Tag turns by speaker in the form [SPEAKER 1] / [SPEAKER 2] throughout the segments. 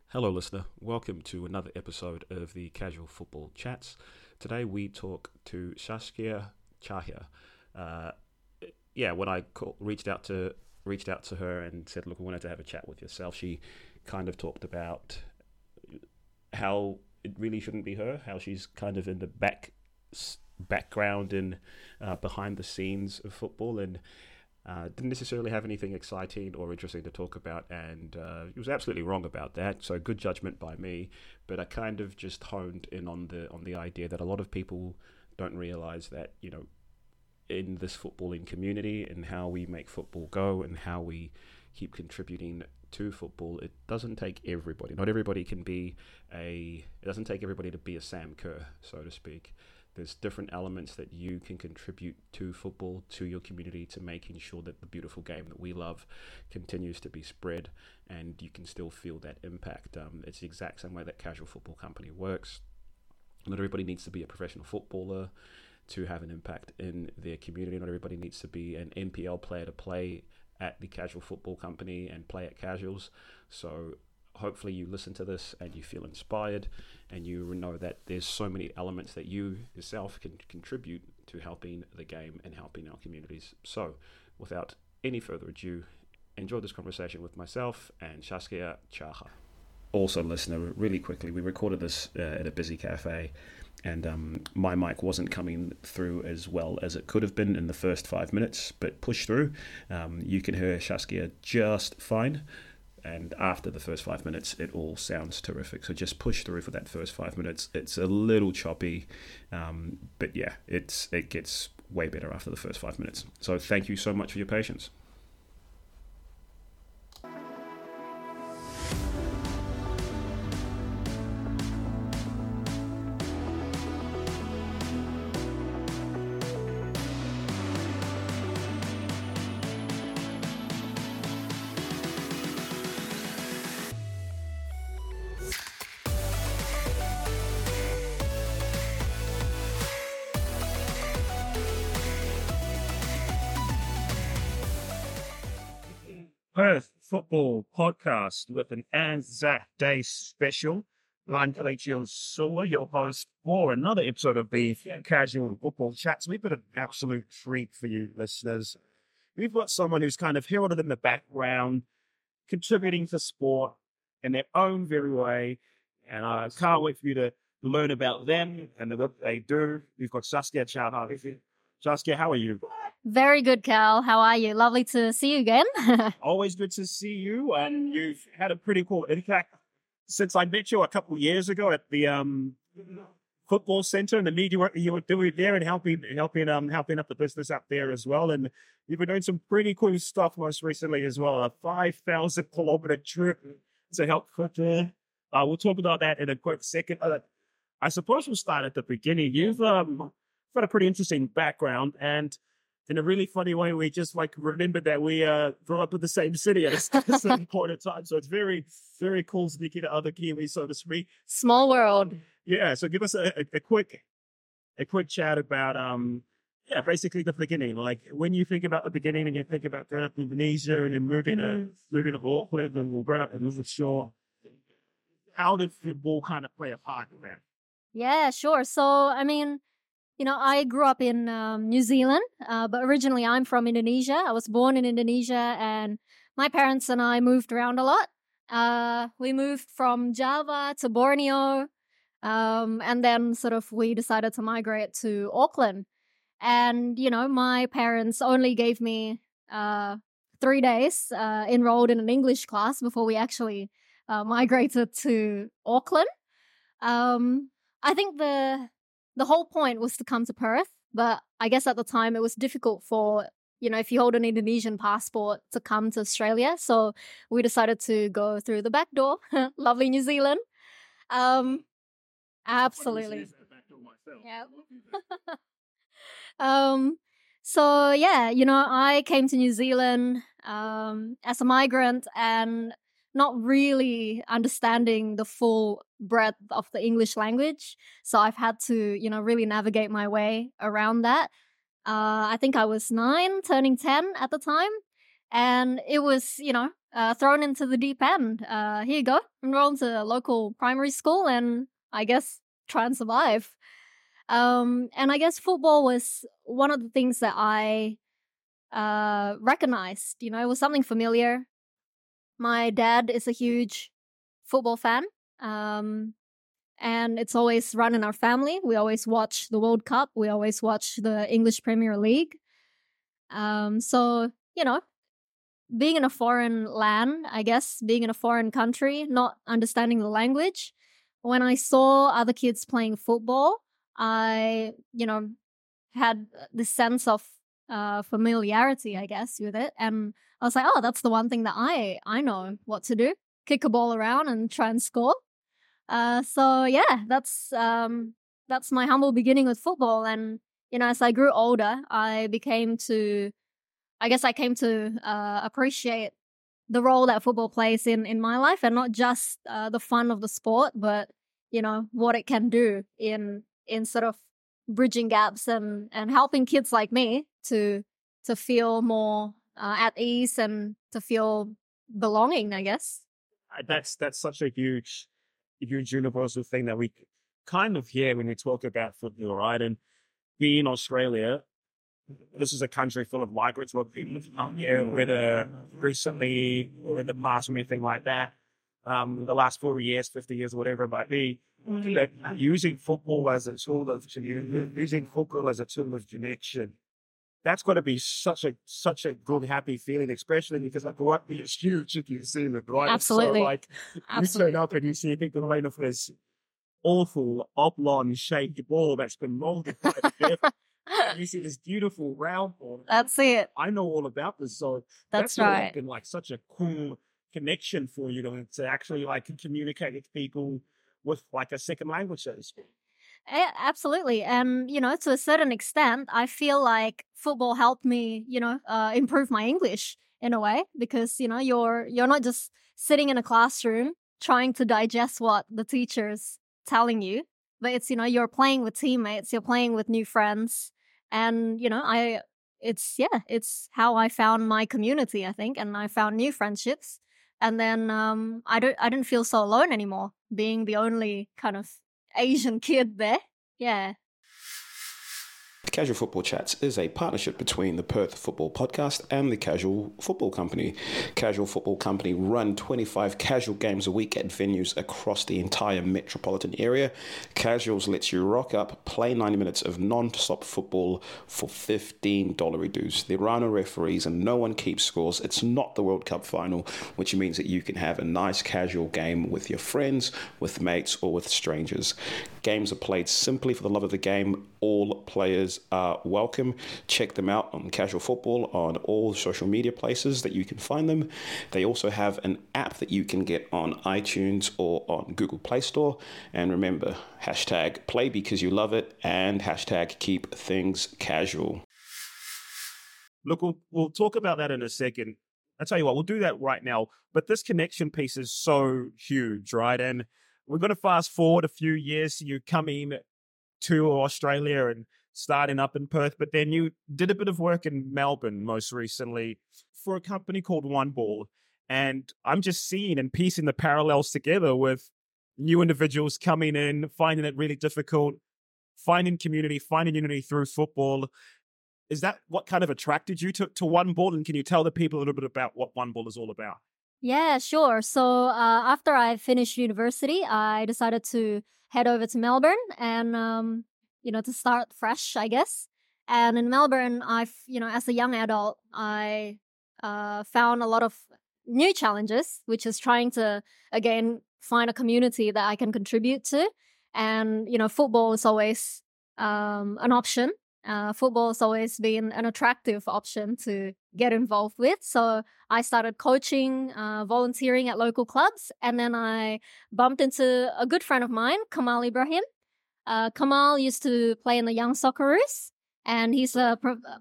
[SPEAKER 1] Hello, listener. Welcome to another episode of the Casual Football Chats. Today we talk to Saskia Chahia. Uh, when I reached out to her and said, "Look, I wanted to have a chat with yourself," she kind of talked about how it really shouldn't be her, how she's kind of in the background and behind the scenes of football, and didn't necessarily have anything exciting or interesting to talk about, and he was absolutely wrong about that. So good judgment by me, but I kind of just honed in on the idea that a lot of people don't realize that in this footballing community and how we make football go and how we keep contributing to football, it doesn't take everybody. Not everybody can be it doesn't take everybody to be a Sam Kerr, so to speak. There's different elements that you can contribute to football, to your community, to making sure that the beautiful game that we love continues to be spread and you can still feel that impact. It's the exact same way that Casual Football Company works. Not everybody needs to be a professional footballer to have an impact in their community. Not everybody needs to be an NPL player to play at the Casual Football Company and play at Casuals. So hopefully you listen to this and you feel inspired and you know that there's so many elements that you yourself can contribute to helping the game and helping our communities. So without any further ado, enjoy this conversation with myself and Saskia Chaha. Also, listener, really quickly, we recorded this at a busy cafe, and my mic wasn't coming through as well as it could have been in the first 5 minutes, but push through. You can hear Saskia just fine. And after the first 5 minutes, it all sounds terrific. So just push through for that first 5 minutes. It's a little choppy, but yeah, it gets way better after the first 5 minutes. So thank you so much for your patience.
[SPEAKER 2] Perth Football Podcast with an Anzac Day special. I'm Kelechi Sula, your host for another episode of the Casual Football Chats. We've got an absolute treat for you listeners. We've got someone who's kind of heralded in the background, contributing to sport in their own very way, and I can't wait for you to learn about them and what they do. We've got Saskia Chahar. Saskia, how are you?
[SPEAKER 3] Very good, Cal. How are you? Lovely to see you again.
[SPEAKER 2] Always good to see you, and you've had a pretty cool impact since I met you a couple of years ago at the football center and the media work you were doing there, and helping up the business up there as well. And you've been doing some pretty cool stuff most recently as well. A 5,000-kilometer trip to help football. We'll talk about that in a quick second. I suppose we'll start at the beginning. You've got a pretty interesting background, and in a really funny way, we just remembered that we grew up in the same city at a certain point in time. So it's very, very cool speaking to other Kiwis, so to speak.
[SPEAKER 3] Small world.
[SPEAKER 2] Yeah. So give us a quick chat about basically the beginning. Like when you think about the beginning and you think about growing up in Indonesia and then moving to Auckland and growing up in North Shore, how did football kind of play a part in that?
[SPEAKER 3] Yeah, sure. So, I grew up in New Zealand, but originally I'm from Indonesia. I was born in Indonesia, and my parents and I moved around a lot. We moved from Java to Borneo, and then we decided to migrate to Auckland. And, my parents only gave me 3 days enrolled in an English class before we actually migrated to Auckland. I think the whole point was to come to Perth, but I guess at the time it was difficult for, if you hold an Indonesian passport to come to Australia. So we decided to go through the back door. Lovely New Zealand. Absolutely. Yeah. I came to New Zealand as a migrant and not really understanding the full breadth of the English language. So I've had to, really navigate my way around that. I think I was 9, turning 10 at the time. And it was, thrown into the deep end. Here you go, enroll into a local primary school, and I guess try and survive. And I guess football was one of the things that I recognized. You know, it was something familiar. My dad is a huge football fan, and it's always run in our family. We always watch the World Cup. We always watch the English Premier League. So, you know, being in a foreign land, I guess, being in a foreign country, not understanding the language, when I saw other kids playing football, I, you know, had this sense of familiarity, I guess, with it. And I was like, oh, that's the one thing that I know what to do. Kick a ball around and try and score. So yeah, that's my humble beginning with football. And, you know, as I grew older, I came to appreciate the role that football plays in my life, and not just the fun of the sport, but, you know, what it can do in sort of bridging gaps and helping kids like me to feel more at ease and to feel belonging, I guess.
[SPEAKER 2] That's such a huge universal thing that we kind of hear when we talk about football, right? And being in Australia, this is a country full of migrants who have been here, whether recently or in the past or anything like that. The last 40 years, 50 years, whatever it might be, using football as a tool of connection. That's got to be such a good, happy feeling, especially because like rugby is huge if you've seen it, right?
[SPEAKER 3] Absolutely.
[SPEAKER 2] So like you turn up and you see people playing off this awful oblong shaped ball that's been molded by the devil. You see this beautiful round ball.
[SPEAKER 3] That's it.
[SPEAKER 2] I know all about this, so
[SPEAKER 3] That's
[SPEAKER 2] right.
[SPEAKER 3] right.
[SPEAKER 2] Been like such a cool connection for you to actually like communicate with people with like a second language, so to speak.
[SPEAKER 3] Yeah, absolutely. And, you know, to a certain extent, I feel like football helped me, you know, improve my English in a way, because, you know, you're not just sitting in a classroom trying to digest what the teacher's telling you, but it's, you know, you're playing with teammates, you're playing with new friends. And, you know, it's how I found my community, I think, and I found new friendships. And then I didn't feel so alone anymore, being the only kind of Asian kid there. Yeah.
[SPEAKER 1] Casual Football Chats is a partnership between the Perth Football Podcast and the Casual Football Company. Casual Football Company run 25 casual games a week at venues across the entire metropolitan area. Casuals lets you rock up, play 90 minutes of non-stop football for $15 dues. There are no referees and no one keeps scores. It's not the World Cup final, which means that you can have a nice casual game with your friends, with mates, or with strangers. Games are played simply for the love of the game. All players are welcome. Check them out on Casual Football on all social media places that you can find them. They also have an app that you can get on iTunes or on Google Play Store. And remember, hashtag play because you love it and hashtag keep things casual.
[SPEAKER 2] Look, we'll talk about that in a second. I'll tell you what, we'll do that right now. But this connection piece is so huge, right? And we're going to fast forward a few years. You coming to Australia and starting up in Perth, but then you did a bit of work in Melbourne most recently for a company called One Ball. And I'm just seeing and piecing the parallels together with new individuals coming in, finding it really difficult, finding community, finding unity through football. Is that what kind of attracted you to One Ball? And can you tell the people a little bit about what One Ball is all about?
[SPEAKER 3] Yeah, sure. So after I finished university, I decided to head over to Melbourne and, you know, to start fresh, I guess. And in Melbourne, as a young adult, I found a lot of new challenges, which is trying to, again, find a community that I can contribute to. And, you know, football is always an option. Football has always been an attractive option to get involved with. So I started coaching, volunteering at local clubs, and then I bumped into a good friend of mine, Kamal Ibrahim. Kamal used to play in the Young Socceroos, and he's a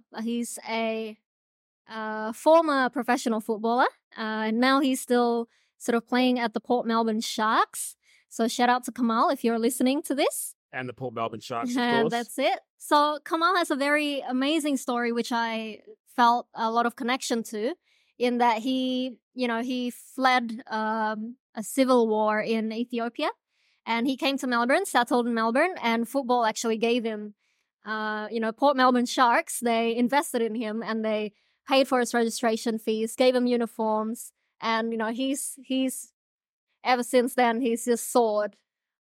[SPEAKER 3] former professional footballer. And now he's still sort of playing at the Port Melbourne Sharks. So shout out to Kamal if you're listening to this.
[SPEAKER 2] And the Port Melbourne Sharks, of course.
[SPEAKER 3] That's it. So Kamal has a very amazing story, which I felt a lot of connection to, in that he fled a civil war in Ethiopia, and he came to Melbourne, settled in Melbourne, and football actually gave him, Port Melbourne Sharks, they invested in him and they paid for his registration fees, gave him uniforms, and he's ever since then he's just soared.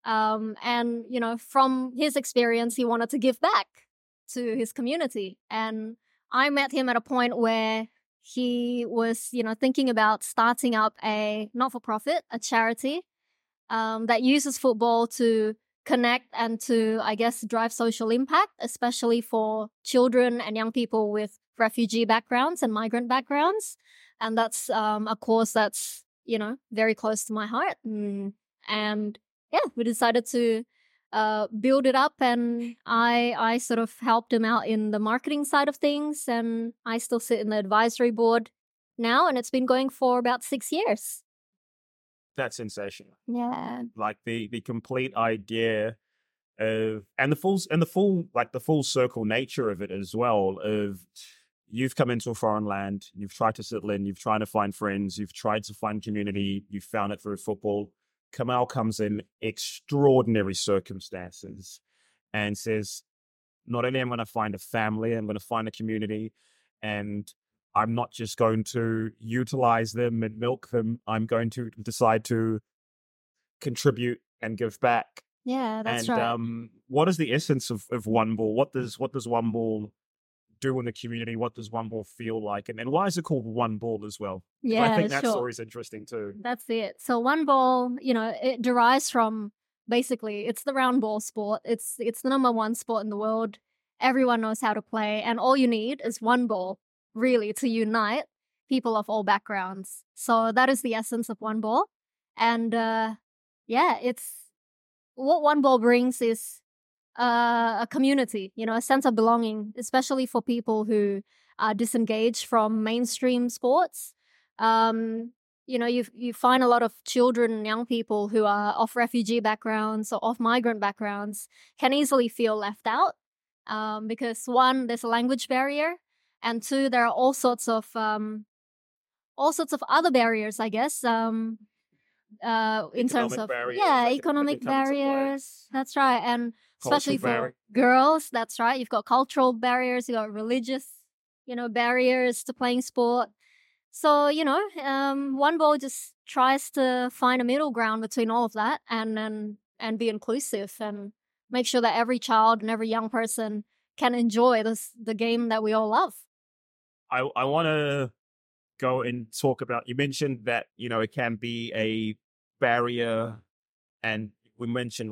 [SPEAKER 3] And from his experience, he wanted to give back to his community, and I met him at a point where he was, thinking about starting up a not-for-profit, a charity that uses football to connect and to, I guess, drive social impact, especially for children and young people with refugee backgrounds and migrant backgrounds. And that's a cause that's, very close to my heart. And yeah, we decided to build it up, and I sort of helped him out in the marketing side of things, and I still sit in the advisory board now, and it's been going for about 6 years.
[SPEAKER 2] That's sensational.
[SPEAKER 3] Yeah.
[SPEAKER 2] Like the complete idea of and the full circle nature of it as well, of you've come into a foreign land, you've tried to settle in, you've tried to find friends, you've tried to find community, you've found it through football. Kamal comes in extraordinary circumstances and says, not only am I going to find a family, I'm going to find a community, and I'm not just going to utilize them and milk them. I'm going to decide to contribute and give back.
[SPEAKER 3] Yeah, that's
[SPEAKER 2] and,
[SPEAKER 3] right.
[SPEAKER 2] What is the essence of One Ball? What does One Ball do in the community? What does One Ball feel like? And why is it called One Ball as well?
[SPEAKER 3] Yeah,
[SPEAKER 2] I think that
[SPEAKER 3] sure.
[SPEAKER 2] story is interesting too.
[SPEAKER 3] That's it. So One Ball, it derives from, basically, it's the round ball sport. It's the number one sport in the world. Everyone knows how to play, and all you need is one ball, really, to unite people of all backgrounds. So that is the essence of One Ball. And it's what One Ball brings is a community, a sense of belonging, especially for people who are disengaged from mainstream sports. You find a lot of children and young people who are of refugee backgrounds or of migrant backgrounds can easily feel left out because, one, there's a language barrier, and two, there are all sorts of other barriers, I guess. In terms of economic barriers. That's right, and especially for girls, that's right. You've got cultural barriers, you've got religious, barriers to playing sport. So, One Ball just tries to find a middle ground between all of that and be inclusive and make sure that every child and every young person can enjoy the game that we all love.
[SPEAKER 2] I want to go and talk about, you mentioned that, it can be a barrier, and we mentioned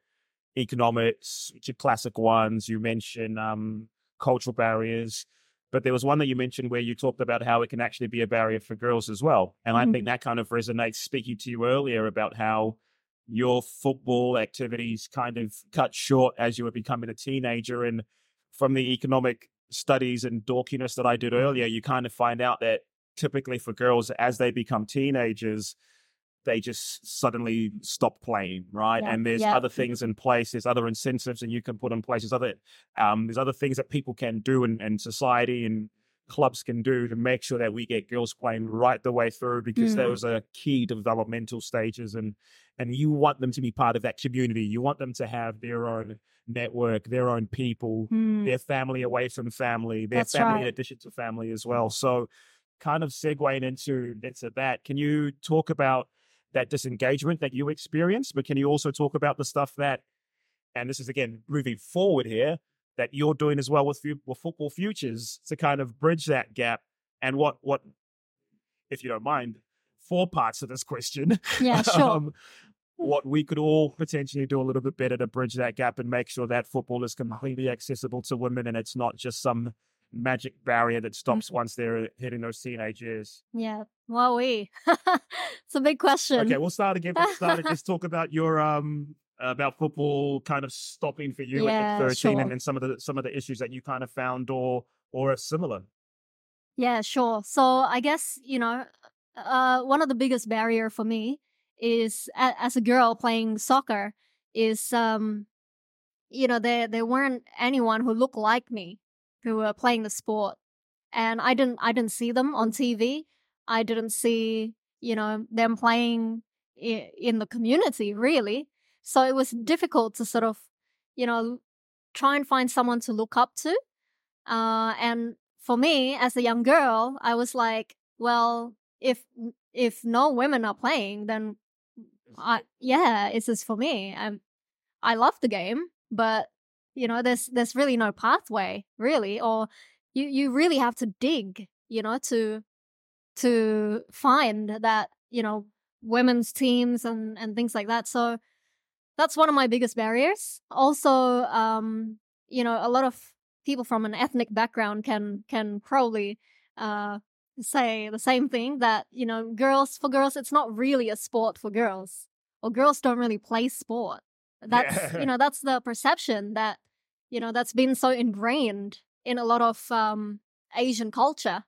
[SPEAKER 2] economics, which are classic ones. You mentioned cultural barriers, but there was one that you mentioned where you talked about how it can actually be a barrier for girls as well. And I think that kind of resonates, speaking to you earlier about how your football activities kind of cut short as you were becoming a teenager. And from the economic studies and dorkiness that I did earlier, you kind of find out that typically for girls, as they become teenagers, they just suddenly stop playing, right?
[SPEAKER 3] Yeah,
[SPEAKER 2] and there's other things in place. There's other incentives that you can put in place. There's other things that people can do and society and clubs can do to make sure that we get girls playing right the way through, because those are key developmental stages, and you want them to be part of that community. You want them to have their own network, their own people, their family away from family, their
[SPEAKER 3] That's
[SPEAKER 2] family
[SPEAKER 3] right.
[SPEAKER 2] in addition to family as well. So kind of segueing into that, can you talk about that disengagement that you experienced, but can you also talk about the stuff that, and this is again moving forward here, that you're doing as well with Football Futures to kind of bridge that gap? And what, if you don't mind, 4 parts of this question.
[SPEAKER 3] Yeah, sure.
[SPEAKER 2] What we could all potentially do a little bit better to bridge that gap and make sure that football is completely accessible to women, and it's not just some magic barrier that stops once they're hitting those teenage years.
[SPEAKER 3] Yeah. Well, it's a big question.
[SPEAKER 2] Okay, we'll start again. Just talk about your about football kind of stopping for you at 13,
[SPEAKER 3] sure.
[SPEAKER 2] and then some of the issues that you kind of found or are similar.
[SPEAKER 3] Yeah, sure. So I guess, one of the biggest barrier for me is as a girl playing soccer is, there weren't anyone who looked like me who were playing the sport. And I didn't see them on TV. I didn't see, them playing in the community, really. So it was difficult to sort of, try and find someone to look up to. And for me, as a young girl, I was like, well, if no women are playing, then it's just for me. I love the game, but there's really no pathway, really, or you really have to dig, to find that, women's teams and things like that. So that's one of my biggest barriers. Also, a lot of people from an ethnic background can probably say the same thing, that, for girls, it's not really a sport for girls, or girls don't really play sport. That's, that's the perception that, that's been so ingrained in a lot of Asian culture.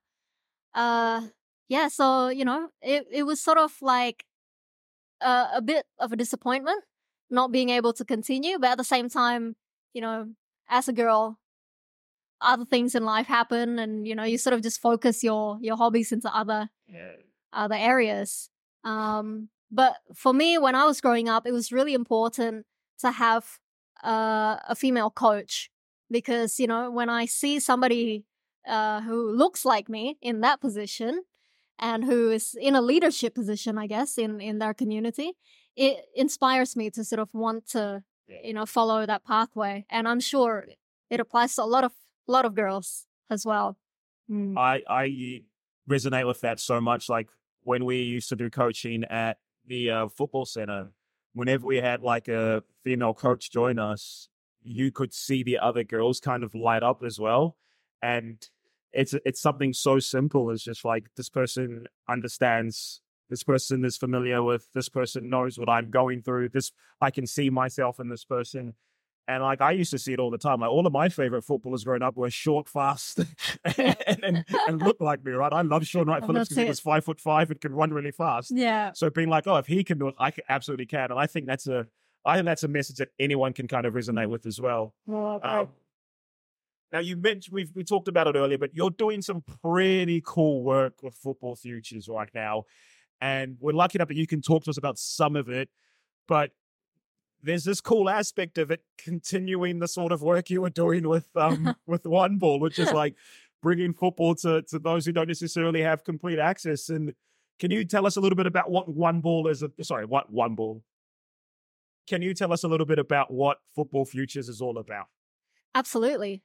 [SPEAKER 3] So, it was sort of like a bit of a disappointment not being able to continue. But at the same time, as a girl, other things in life happen, and, you sort of just focus your hobbies into other areas. But for me, when I was growing up, it was really important to have a female coach, because, when I see somebody who looks like me in that position and who is in a leadership position, I guess, in their community, it inspires me to sort of want to, follow that pathway. And I'm sure it applies to a lot of girls as well.
[SPEAKER 2] I resonate with that so much. Like when we used to do coaching at the football center, whenever we had like a female coach join us, you could see the other girls kind of light up as well. And it's something so simple as just like, this person understands, this person is familiar with, this person knows what I'm going through, this, I can see myself in this person. And like, I used to see it all the time. Like, all of my favorite footballers growing up were short, fast, and looked like me, right? I love Sean Wright Phillips because he was 5'5" and can run really fast.
[SPEAKER 3] Yeah.
[SPEAKER 2] So being like, oh, if he can do it, I absolutely can. And I think that's a message that anyone can kind of resonate with as well. Now, you mentioned, we talked about it earlier, but you're doing some pretty cool work with Football Futures right now. And we're lucky enough that you can talk to us about some of it. But there's this cool aspect of it continuing the sort of work you were doing with One Ball, which is like bringing football to those who don't necessarily have complete access. And can you tell us a little bit about what One Ball is? What One Ball? Can you tell us a little bit about what Football Futures is all about?
[SPEAKER 3] Absolutely.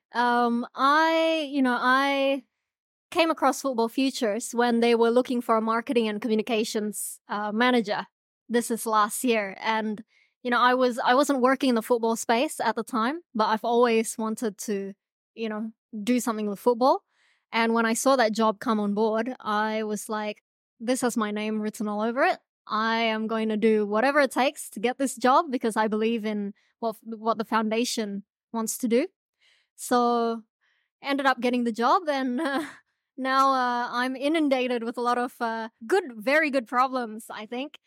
[SPEAKER 3] I came across Football Futures when they were looking for a marketing and communications manager. This is last year, and I wasn't working in the football space at the time, but I've always wanted to, do something with football. And when I saw that job come on board, I was like, this has my name written all over it. I am going to do whatever it takes to get this job, because I believe in what the foundation wants to do. So ended up getting the job, and now I'm inundated with a lot of very good problems, I think.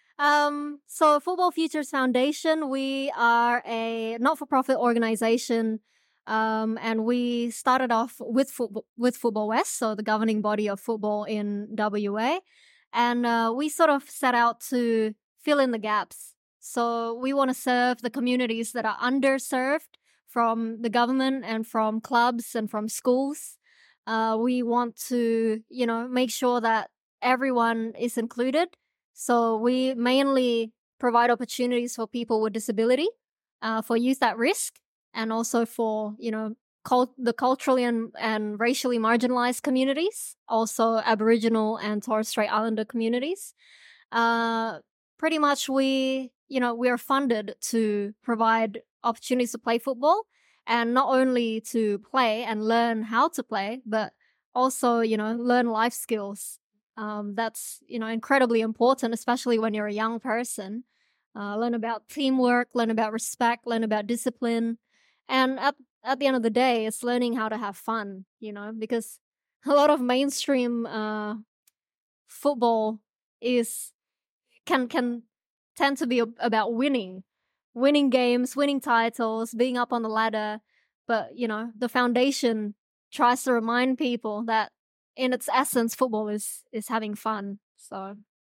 [SPEAKER 3] So Football Futures Foundation, we are a not-for-profit organization, and we started off with Football West, so the governing body of football in WA, and we sort of set out to fill in the gaps. So we want to serve the communities that are underserved from the government and from clubs and from schools. We want to, make sure that everyone is included. So we mainly provide opportunities for people with disability, for youth at risk, and also for, the culturally and racially marginalized communities, also Aboriginal and Torres Strait Islander communities. Pretty much we are funded to provide opportunities to play football, and not only to play and learn how to play, but also, learn life skills. That's, incredibly important, especially when you're a young person. Learn about teamwork, learn about respect, learn about discipline. And at the end of the day, it's learning how to have fun, because a lot of mainstream football can tend to be about winning games, winning titles, being up on the ladder. But, the foundation tries to remind people that in its essence, football is having fun. So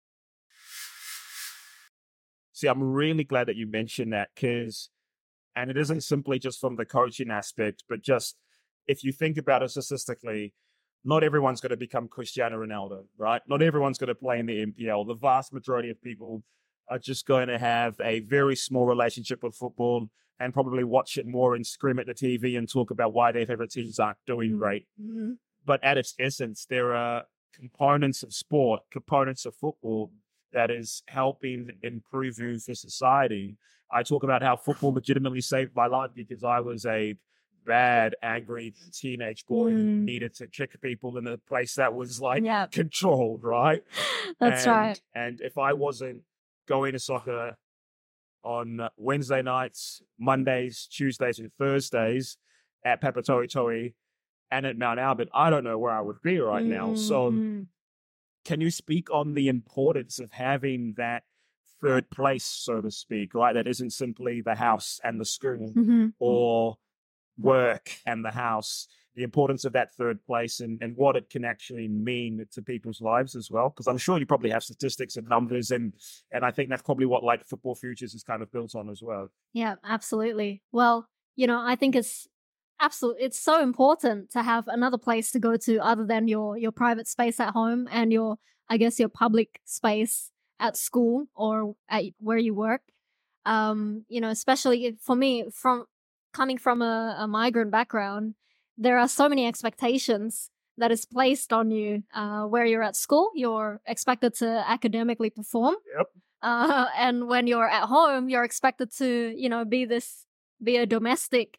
[SPEAKER 2] See, I'm really glad that you mentioned that and it isn't simply just from the coaching aspect, but just if you think about it statistically, not everyone's going to become Cristiano Ronaldo, right? Not everyone's going to play in the NPL. The vast majority of people are just going to have a very small relationship with football and probably watch it more and scream at the TV and talk about why their favorite teams aren't doing great.
[SPEAKER 3] mhm.
[SPEAKER 2] But at its essence, there are components of sport, components of football that is helping improve you for society. I talk about how football legitimately saved my life because I was a bad, angry teenage boy who
[SPEAKER 3] Mm.
[SPEAKER 2] needed to kick people in a place that was like
[SPEAKER 3] Yeah,
[SPEAKER 2] controlled, right?
[SPEAKER 3] that's right.
[SPEAKER 2] And if I wasn't going to soccer on Wednesday nights, Mondays, Tuesdays, and Thursdays at Papatoi Toi and at Mount Albert, I don't know where I would be right now. So
[SPEAKER 3] Mhm.
[SPEAKER 2] can you speak on the importance of having that third place, so to speak, right? That isn't simply the house and the school
[SPEAKER 3] Mhm.
[SPEAKER 2] or work and the house, the importance of that third place and what it can actually mean to people's lives as well. Because I'm sure you probably have statistics and numbers and I think that's probably what like Football Futures is kind of built on as well.
[SPEAKER 3] Yeah, absolutely. Well, I think it's so important to have another place to go to other than your private space at home and your public space at school or at where you work. Especially for me, from coming from a migrant background, there are so many expectations that is placed on you. Where you're at school, you're expected to academically perform.
[SPEAKER 2] Yep.
[SPEAKER 3] And when you're at home, you're expected to, be a domestic,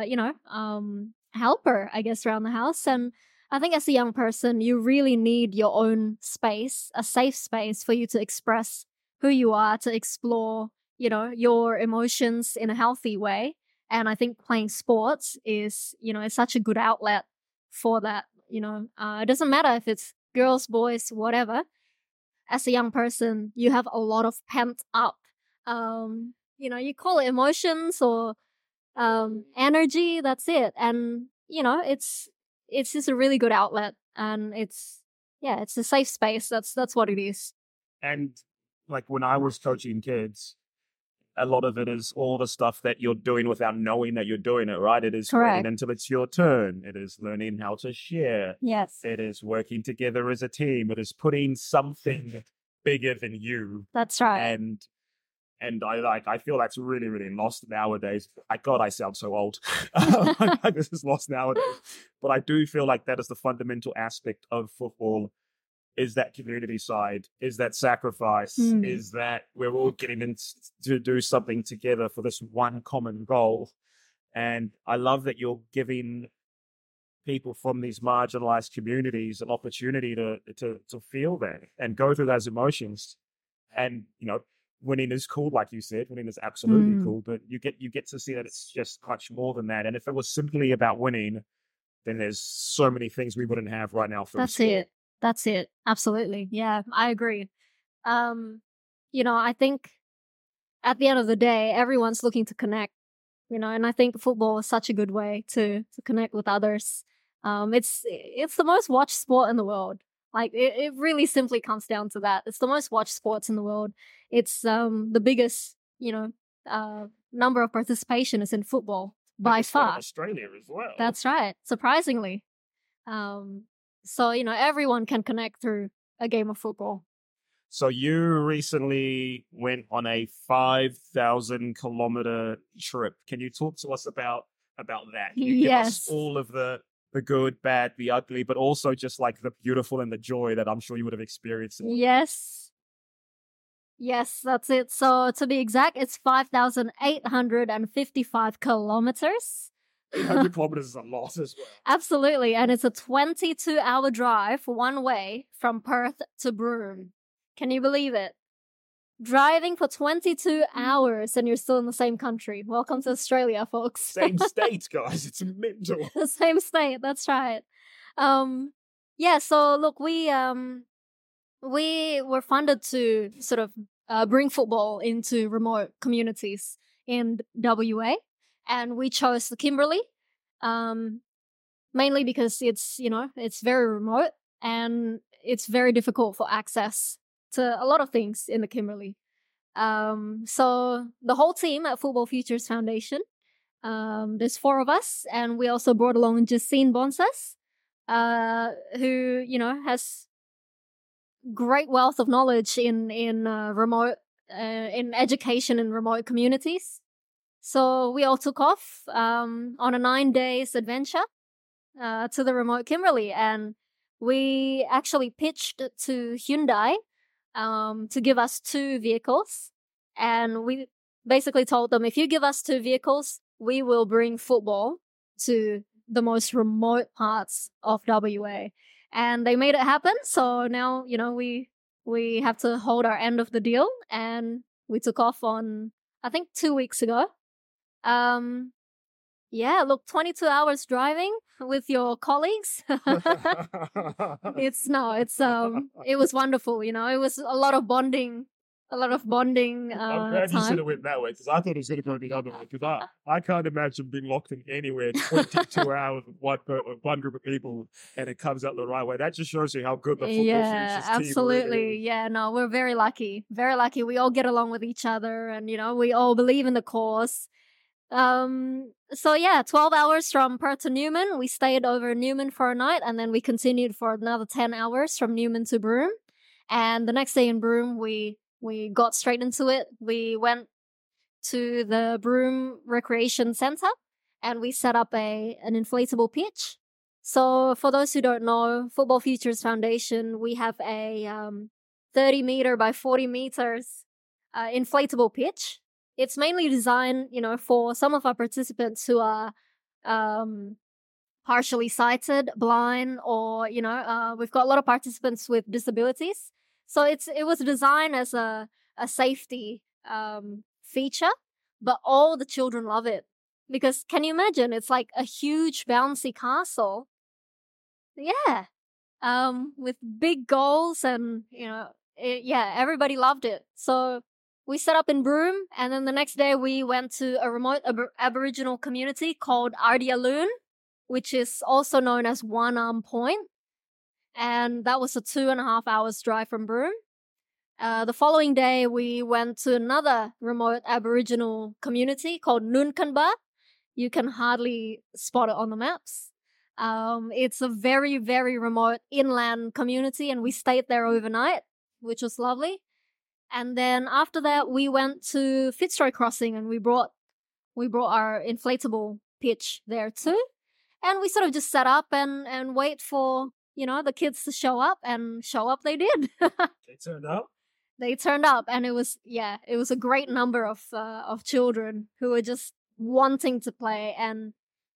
[SPEAKER 3] helper, I guess, around the house. And I think as a young person, you really need your own space, a safe space for you to express who you are, to explore, your emotions in a healthy way. And I think playing sports is such a good outlet for that. It doesn't matter if it's girls, boys, whatever. As a young person, you have a lot of pent up, you call it emotions or energy. That's it. And it's just a really good outlet, and it's a safe space. That's what it is.
[SPEAKER 2] And like when I was coaching kids, a lot of it is all the stuff that you're doing without knowing that you're doing it, right? It is
[SPEAKER 3] Correct.
[SPEAKER 2] waiting until it's your turn. It is learning how to share.
[SPEAKER 3] Yes,
[SPEAKER 2] It is working together as a team. It is putting something bigger than you.
[SPEAKER 3] that's right.
[SPEAKER 2] And I feel that's really, really lost nowadays. God, I sound so old. This is lost nowadays. But I do feel like that is the fundamental aspect of football, is that community side, is that sacrifice,
[SPEAKER 3] Mm.
[SPEAKER 2] is that we're all getting in to do something together for this one common goal. And I love that you're giving people from these marginalized communities an opportunity to feel that and go through those emotions. And, winning is cool, like you said, winning is absolutely
[SPEAKER 3] Mm.
[SPEAKER 2] cool, but you get to see that it's just much more than that. And if it was simply about winning, then there's so many things we wouldn't have right now.
[SPEAKER 3] That's it. Absolutely. Yeah, I agree. I think at the end of the day, everyone's looking to connect, and I think football is such a good way to connect with others. It's the most watched sport in the world. Like it really simply comes down to that. It's the most watched sports in the world. It's the biggest, number of participation is in football by far.
[SPEAKER 2] Australia as well.
[SPEAKER 3] That's right. Surprisingly. So, everyone can connect through a game of football.
[SPEAKER 2] So you recently went on a 5,000 kilometer trip. Can you talk to us about that? Can you give us all of the good, bad, the ugly, but also just like the beautiful and the joy that I'm sure you would have experienced?
[SPEAKER 3] Yes, that's it. So to be exact, it's 5,855 kilometers.
[SPEAKER 2] 800 kilometers is a lot as well.
[SPEAKER 3] Absolutely. And it's a 22-hour drive one way from Perth to Broome. Can you believe it? Driving for 22 hours and you're still in the same country. Welcome to Australia, folks.
[SPEAKER 2] Same state, guys. It's mental.
[SPEAKER 3] The same state. That's right. So look, we were funded to sort of bring football into remote communities in WA, and we chose the Kimberley. mainly because it's very remote and it's very difficult for access to a lot of things in the Kimberley. So the whole team at Football Futures Foundation, there's 4 of us, and we also brought along Jacine Bonsas, who has great wealth of knowledge in remote in education in remote communities. So we all took off on a 9 days adventure to the remote Kimberley, and we actually pitched to Hyundai to give us 2 vehicles, and we basically told them, if you give us 2 vehicles, we will bring football to the most remote parts of WA. And they made it happen. So now, we have to hold our end of the deal, and we took off on, I think, 2 weeks ago. Yeah, look, 22 hours driving with your colleagues. It was wonderful, it was a lot of bonding. I'm glad
[SPEAKER 2] you
[SPEAKER 3] time.
[SPEAKER 2] said it went that way, because I thought it was going to go the other way. Because I can't imagine being locked in anywhere 22 hours with one group of people, and it comes out the right way. That just shows you how good the Football Futures team
[SPEAKER 3] absolutely.
[SPEAKER 2] really is.
[SPEAKER 3] Yeah, no, we're very lucky. Very lucky. We all get along with each other, and we all believe in the cause. So yeah, 12 hours from Perth to Newman. We stayed over in Newman for a night, and then we continued for another 10 hours from Newman to Broome. And the next day in Broome, we got straight into it. We went to the Broome Recreation Centre, and we set up an inflatable pitch. So for those who don't know, Football Futures Foundation, we have a 30 meter by 40 meters inflatable pitch. It's mainly designed, for some of our participants who are partially sighted, blind, or, we've got a lot of participants with disabilities. So it was designed as a safety feature, but all the children love it. Because can you imagine? It's like a huge bouncy castle. Yeah. With big goals, and, everybody loved it. So we set up in Broome, and then the next day we went to a remote Aboriginal community called Ardialoon, which is also known as One Arm Point. And that was a 2.5 hours drive from Broome. The following day, we went to another remote Aboriginal community called Nunkanba. You can hardly spot it on the maps. It's a very, very remote inland community, and we stayed there overnight, which was lovely. And then after that, we went to Fitzroy Crossing, and we brought our inflatable pitch there too. And we sort of just set up and wait for, the kids to show up, and show up they did.
[SPEAKER 2] They turned up?
[SPEAKER 3] They turned up, and it was a great number of children who were just wanting to play, and,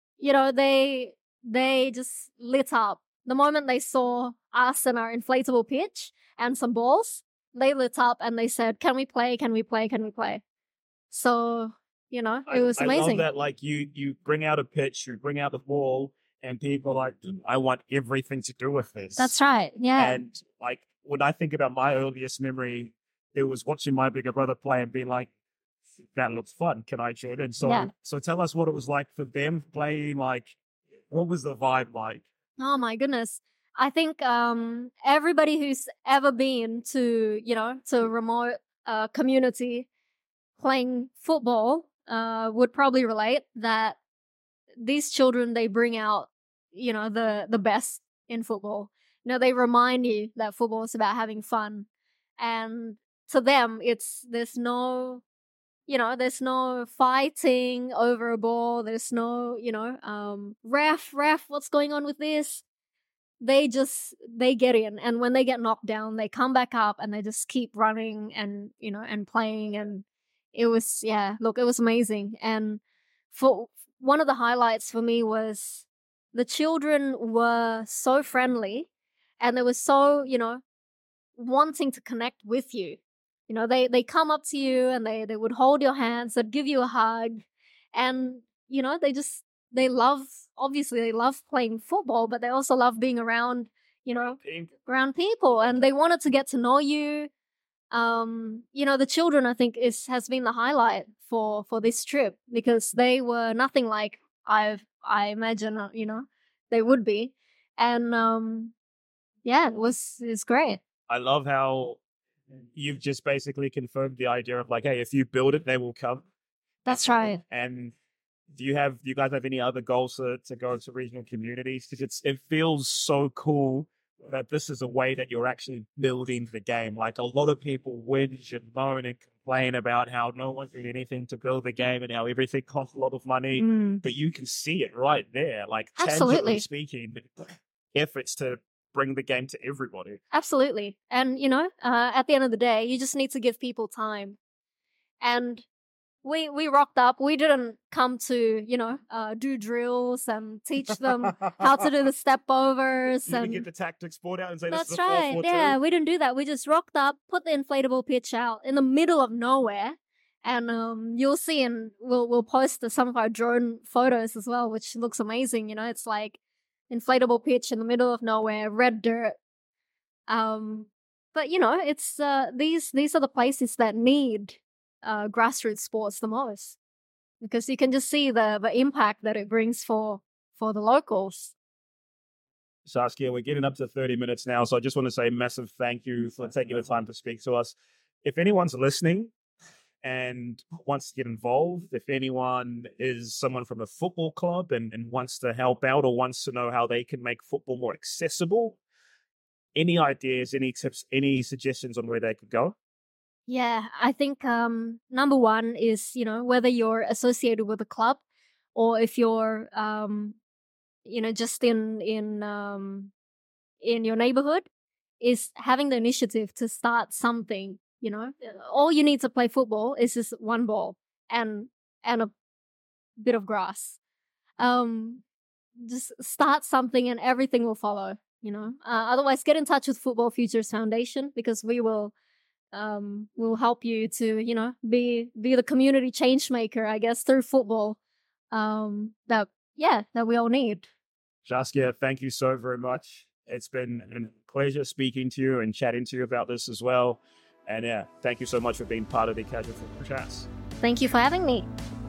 [SPEAKER 3] they just lit up. The moment they saw us and our inflatable pitch and some balls, they lit up and they said, "Can we play? Can we play? Can we play?" So, it was amazing.
[SPEAKER 2] I love that, you bring out a pitch, you bring out the ball, and people are like, I want everything to do with this.
[SPEAKER 3] That's right. Yeah.
[SPEAKER 2] And when I think about my earliest memory, it was watching my bigger brother play and being like, that looks fun. Can I join? And so tell us what it was like for them playing. What was the vibe like?
[SPEAKER 3] Oh my goodness. I think everybody who's ever been to a remote community playing football would probably relate that these children, they bring out, the best in football. They remind you that football is about having fun. And to them, there's no fighting over a ball. There's no, ref, what's going on with this? They get in, and when they get knocked down, they come back up and they just keep running and, and playing. And it was, it was amazing. And for one of the highlights for me was the children were so friendly, and they were so, wanting to connect with you. They come up to you and they would hold your hands, they'd give you a hug, and, they love playing football, but they also love being around, around people, and they wanted to get to know you. The children, I think, has been the highlight for this trip, because they were nothing like I imagine, they would be. And yeah, it's great.
[SPEAKER 2] I love how you've just basically confirmed the idea of like, hey, if you build it, they will come.
[SPEAKER 3] That's right.
[SPEAKER 2] And do you guys have any other goals to go to regional communities? Because it feels so cool that this is a way that you're actually building the game. Like a lot of people whinge and moan and complain about how no one's doing anything to build the game and how everything costs a lot of money. But you can see it right there, like tangibly speaking, efforts to bring the game to everybody.
[SPEAKER 3] Absolutely. And, you know, at the end of the day, you just need to give people time. And we rocked up. We didn't come to, you know, do drills and teach them how to do the step overs.
[SPEAKER 2] You didn't get the tactics board out and say,
[SPEAKER 3] that's
[SPEAKER 2] this is
[SPEAKER 3] right.
[SPEAKER 2] 4-4-2.
[SPEAKER 3] Yeah, we didn't do that. We just rocked up, put the inflatable pitch out in the middle of nowhere. And you'll see, and we'll post some of our drone photos as well, which looks amazing. You know, it's like inflatable pitch in the middle of nowhere, red dirt. But you know, it's these are the places that need grassroots sports the most, because you can just see the impact that it brings for the locals.
[SPEAKER 2] Saskia, we're getting up to 30 minutes now, so I just want to say a massive thank you for taking the time to speak to us. If anyone's listening and wants to get involved, if anyone is someone from a football club and wants to help out or wants to know how they can make football more accessible, any ideas, any tips, any suggestions on where they could go?
[SPEAKER 3] Yeah, I think number one is, you know, whether you're associated with a club or if you're, you know, just in your neighborhood, is having the initiative to start something. You know, all you need to play football is just one ball and a bit of grass. Just start something and everything will follow, you know. Otherwise, get in touch with Football Futures Foundation, because we will help you to, you know, be the community change maker, I guess, through football that we all need.
[SPEAKER 2] Saskia, thank you so very much. It's been a pleasure speaking to you and chatting to you about this as well. And yeah, thank you so much for being part of the Casual Football Chats.
[SPEAKER 3] Thank you for having me.